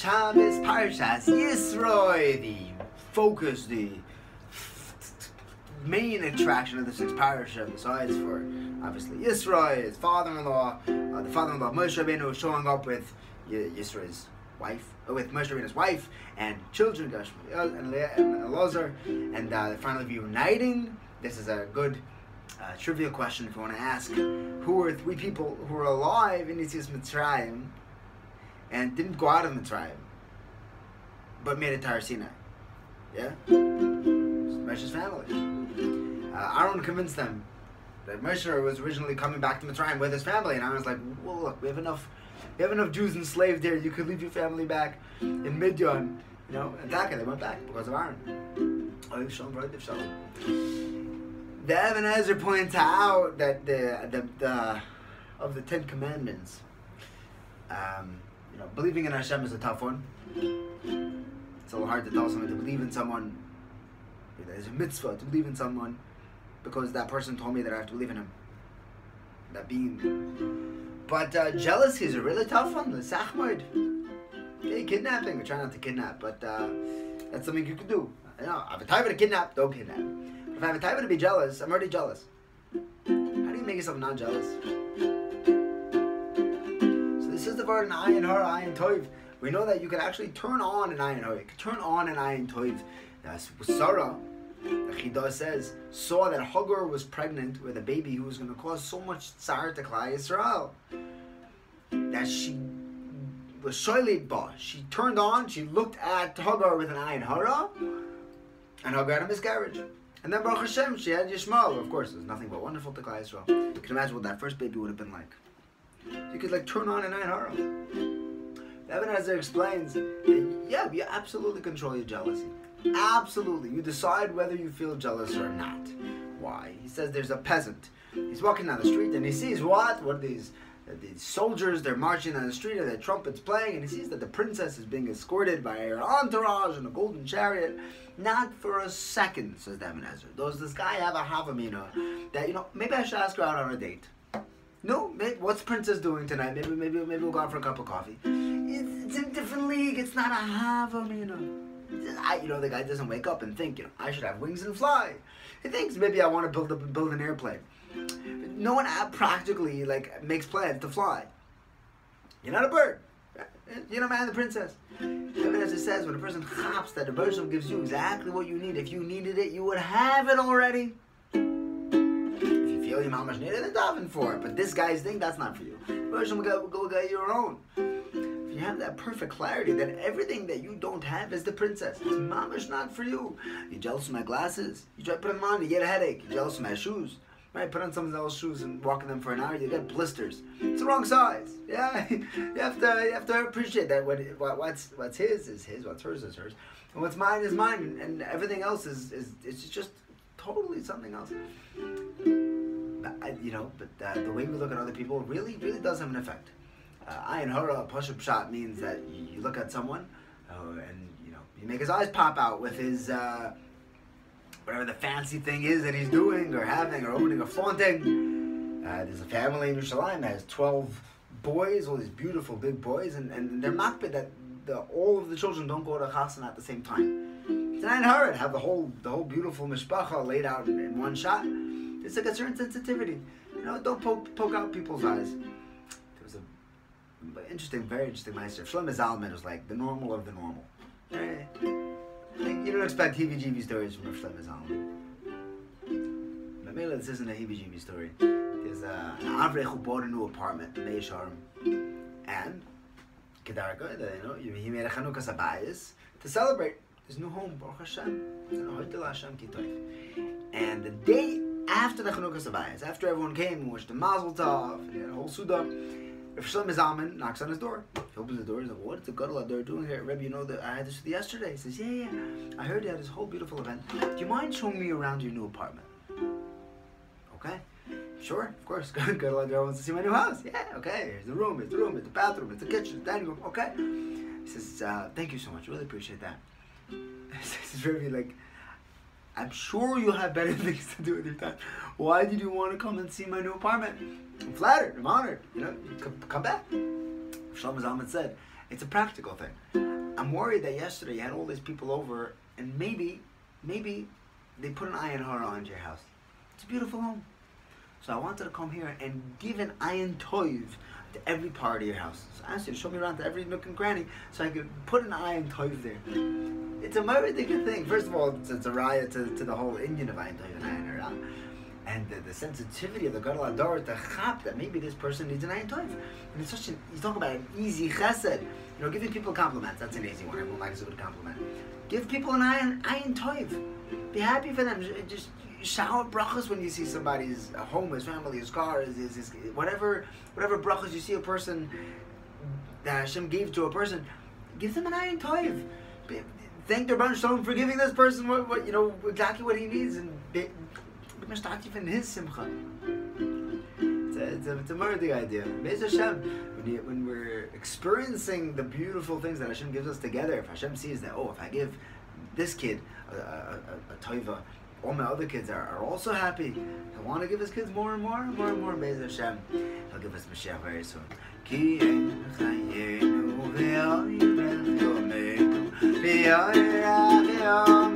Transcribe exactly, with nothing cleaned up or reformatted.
Shabbos Parshas Yisroi, the focus, the main attraction of the sixth parasha, besides for obviously Yisroi, his father-in-law, uh, the father-in-law Moshe Rabbeinu showing up with y- Yisroi's wife, uh, with Moshe Rabbeinu's wife and children, Gashmiel and Leah and Elazar, and uh, they're finally reuniting. This is a good uh, trivia question if you want to ask. Who were three people who were alive in Yetzias Mitzrayim and didn't go out of Mitzrayim, but made it to Har Sinai? Yeah? Moshe's family. Uh, Aaron convinced them that Moshe was originally coming back to Mitzrayim with his family, and Aaron's like, well, look, we have enough we have enough Jews enslaved here, you could leave your family back in Midian, you know, and Taka, they went back because of Aaron. The Even HaEzer points out that the, the, the of the Ten Commandments, um, you know, believing in Hashem is a tough one. It's a little hard to tell someone to believe in someone. There's a mitzvah to believe in someone because that person told me that I have to believe in him. That being. But uh, jealousy is a really tough one. The Sachmard. Okay, kidnapping. We try not to kidnap, but uh, that's something you can do. You know, I have a time to kidnap, don't kidnap. If I have a time to be jealous, I'm already jealous. How do you make yourself not jealous? So this is the word in Ayin Hara, Ayin Toiv. We know that you can actually turn on an Ayin Hara. You can turn on an Ayin Toiv. That's Sarah, the Chidah says, saw that Hagar was pregnant with a baby who was going to cause so much tsar to Klal Yisrael that she was shoyled ba. She turned on, she looked at Hagar with an Ayin Hara, and Hagar had a miscarriage. And then Baruch Hashem, she had Yishmael. Of course, there's nothing but wonderful to Klal Yisrael. You can imagine what that first baby would have been like. You could like turn on an Ayin Hara. The Even HaEzer explains that, yeah, you absolutely control your jealousy. Absolutely. You decide whether you feel jealous or not. Why? He says there's a peasant. He's walking down the street and he sees what? What are these? Uh, these soldiers, they're marching down the street and their trumpets playing, and he sees that the princess is being escorted by her entourage in a golden chariot. Not for a second, says the Even HaEzer, does this guy have a havamina that, you know, maybe I should ask her out on a date. No, maybe, what's princess doing tonight? Maybe maybe maybe we'll go out for a cup of coffee. It's, it's in a different league. It's not a havamina. I, you know, the guy doesn't wake up and think, you know, I should have wings and fly. He thinks maybe I want to build up build an airplane. But no one practically like makes plans to fly. You're not a bird. You're not man the princess. Even as it says, when a person chaps that the Bereshit gives you exactly what you need. If you needed it, you would have it already. If you feel your mama's needed, then daven for it. But this guy's thing, that's not for you. Bereshit will go, go get your own. You have that perfect clarity that everything that you don't have is the princess. It's mamash not for you. You're jealous of my glasses. You try to put them on, you get a headache. You're jealous of my shoes. Right? Put on someone else's shoes and walk in them for an hour, you get blisters. It's the wrong size. Yeah, you have to you have to appreciate that what, what what's what's his is his, what's hers is hers, and what's mine is mine, and, and everything else is is it's just totally something else. But I, you know, but uh, the way we look at other people really really does have an effect. Uh, Ayin Hara, Pashup Pshat means that you, you look at someone uh, and you know you make his eyes pop out with his uh, whatever the fancy thing is that he's doing or having or owning or flaunting. Uh, there's a family in Yerushalayim that has twelve boys, all these beautiful big boys, and, and they're makpid that the, all of the children don't go to Chassan at the same time. It's an Ayin Hara to have the whole the whole beautiful mishpacha laid out in, in one shot. It's like a certain sensitivity. You know, don't poke poke out people's eyes. Interesting, very interesting meister. Shlomo Zalman was like the normal of the normal. Eh, you don't expect heebie-jeebie stories from Shlomo Zalman. But maybe this isn't a heebie-jeebie story. There's uh, an Avrech who bought a new apartment in Mei Sharm, and Kedarka, you know, he made a Chanukah Sabayis to celebrate his new home. Baruch Hashem, and the day after the Chanukah Sabayis, after everyone came and wished the Mazel Tov, and he had a whole Suda. If Shlomo Zalman knocks on his door, he opens the door, he's like, what's the Gadol Ador doing here? Rebbe, you know that I had this yesterday. He says, yeah, yeah, I heard you had this whole beautiful event. Do you mind showing me around your new apartment? Okay, sure, of course. Gadol Ador wants to see my new house. Yeah, okay, here's the room, here's the room, here's the bathroom, here's the kitchen, the dining room, okay. He says, uh, thank you so much, really appreciate that. He says, Rebbe, like, I'm sure you'll have better things to do with your time. Why did you want to come and see my new apartment? I'm flattered, I'm honored. You know, come, come back. Shlomo Zalman said, it's a practical thing. I'm worried that yesterday you had all these people over, and maybe, maybe they put an ayin hara on your house. It's a beautiful home. So I wanted to come here and give an ayin toiv to every part of your house. So I asked you to show me around to every nook and cranny so I could put an ayin toiv there. It's a very good thing. First of all, it's, it's a raya to, to the whole Indian of ayin toiv and ayin hara. And the, the sensitivity of the Gadol Hador to chap that maybe this person needs an ayin toiv. And it's such an, you talk about an easy chesed. You know, giving people compliments, that's an easy one. Everyone likes a good compliment. Give people an ayin, ayin toiv. Be happy for them. Just shower brachas when you see somebody's home, his family, his car, his, his, his whatever, whatever brachas you see a person that Hashem gave to a person. Give them an ayin toiv. Be, thank the Rebbeinu Shalom for giving this person what, what you know exactly what he needs, and be, even his simcha. It's a, it's a, it's a murder idea. Be'ez Hashem, when, you, when we're experiencing the beautiful things that Hashem gives us together, if Hashem sees that, oh, if I give this kid a, a, a, a toiva, all my other kids are, are also happy. I want to give his kids more and more and more and more. Be'ez Hashem, He'll give us Mashiach very soon. Ki ein chayenu ve'ayirech yomeinu ve'ayirech